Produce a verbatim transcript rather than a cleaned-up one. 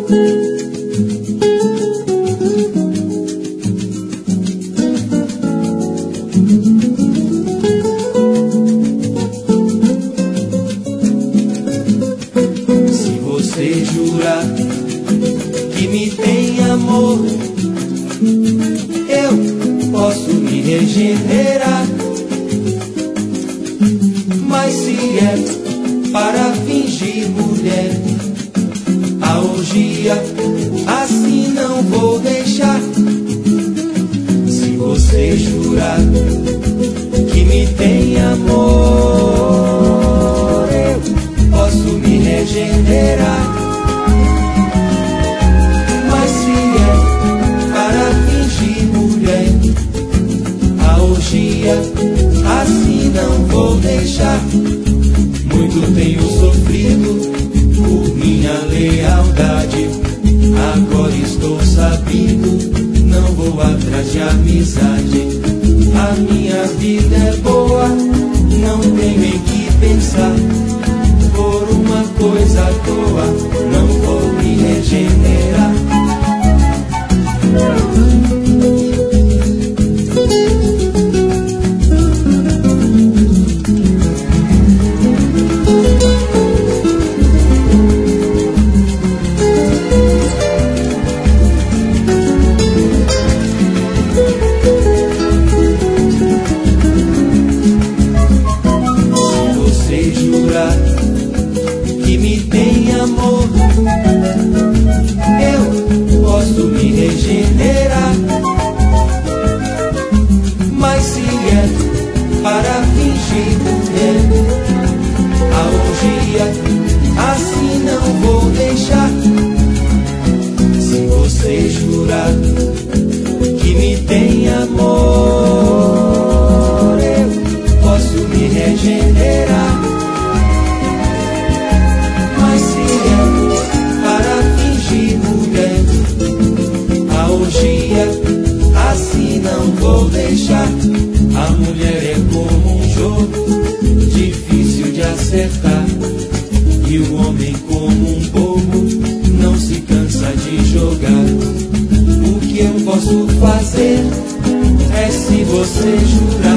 Se você jurar que me tem amor, eu posso me regenerar. Mas se é para fingir mulher, a orgia assim não vou deixar. Se você jurar que me tem amor, eu posso me regenerar. Mas se é para fingir mulher, a orgia assim não vou deixar. Muito tenho sofrido por minha lealdade, agora estou sabido, não vou atrás de amizade. A minha vida é boa, não tenho em que pensar. Por uma coisa à toa, não vou me regenerar. Que me tem amor, eu posso me regenerar. Mas se é para fingir mulher, a orgia assim não vou deixar. Se você jurar que me tem amor, eu posso me regenerar. Assim não vou deixar. A mulher é como um jogo difícil de acertar, e o homem como um bobo não se cansa de jogar. O que eu posso fazer é se você jurar